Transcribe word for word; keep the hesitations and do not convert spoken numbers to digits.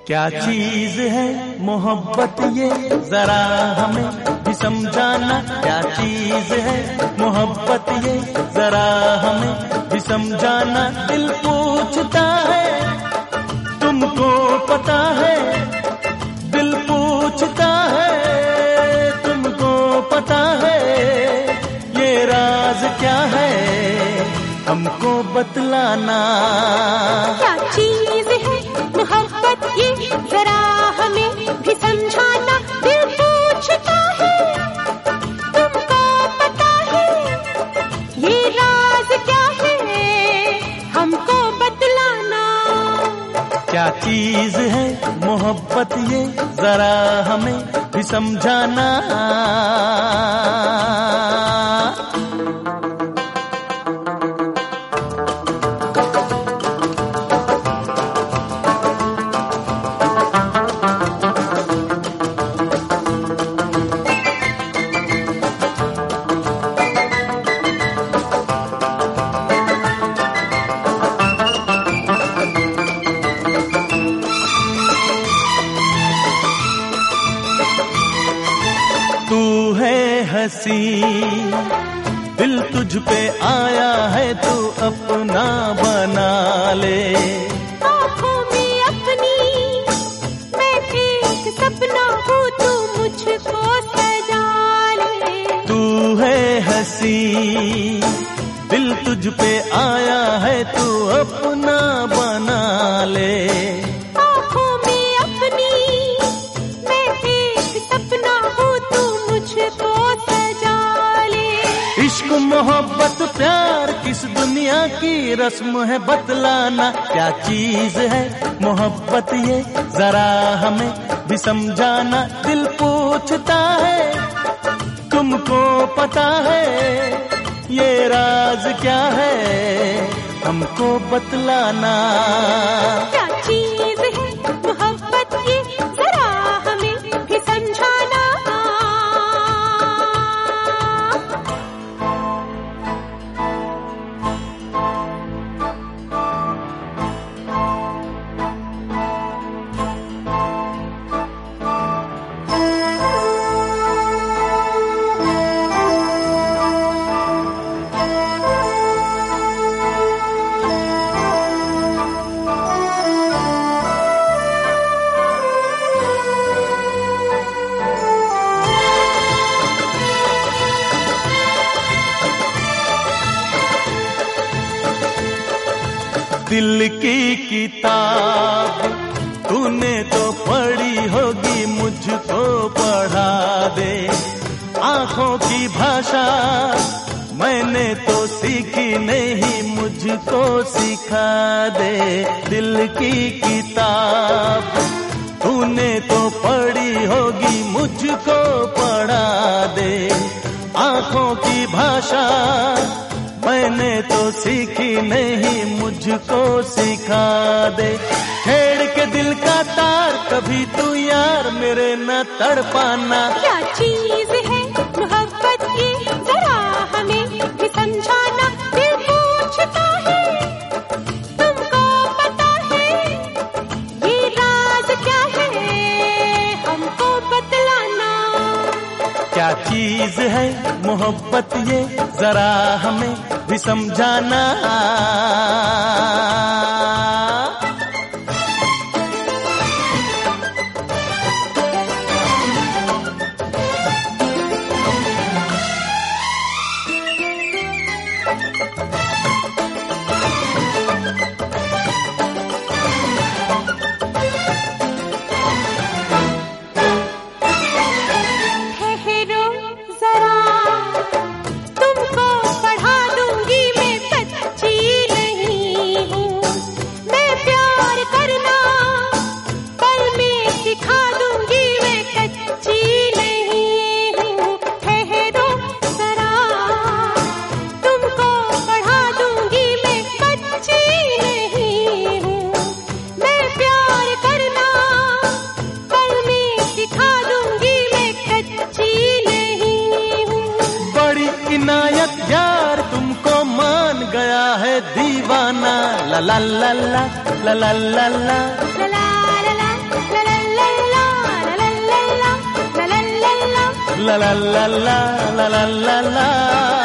क्या चीज है मोहब्बत ये जरा हमें भी समझाना। क्या चीज है मोहब्बत ये जरा हमें भी समझाना। दिल पूछता है तुमको पता है, दिल पूछता है तुमको पता है, ये राज क्या है हमको बतलाना। क्या चीज है मोहब्बत ये जरा हमें भी समझाना। दिल पूछता है तुमको पता है, ये राज क्या है हमको बतलाना। क्या चीज है मोहब्बत ये जरा हमें भी समझाना। हसी दिल तुझ पे आया है, तू अपना बना ले। आँखों में अपनी मैं एक सपना हूँ, तू मुझको सजा ले। तू है हसी दिल तुझ पे आया है, तू अपना बना ले। आँखों में अपनी मैं एक सपना हूँ, तू मुझको इश्क मोहब्बत प्यार किस दुनिया की रस्म है बतलाना। क्या चीज है मोहब्बत ये जरा हमें भी समझाना। दिल पूछता है तुमको पता है, ये राज क्या है हमको बतलाना। क्या चीज है मोहब्बत ये जरा हमें भी समझाना। दिल की किताब तूने तो पढ़ी होगी, मुझको पढ़ा दे। आँखों की भाषा मैंने तो सीखी नहीं, मुझको सिखा दे। दिल की किताब तूने तो पढ़ी होगी, मुझको पढ़ा दे। आँखों की भाषा मैंने तो सीखी नहीं, मुझको सिखा दे। छेड़ के दिल का तार कभी तू यार मेरे न तड़पाना। क्या चीज है मोहब्बत ये जरा हमें भी समझाना। दिल पूछता है तुमको पता है, ये राज क्या है हमको बतलाना। क्या चीज है मोहब्बत ये जरा हमें भी समझाना। दीवाना ला ला ला ला ला ला ला ला ला ला ला ला ला ला ला ला ला ला ला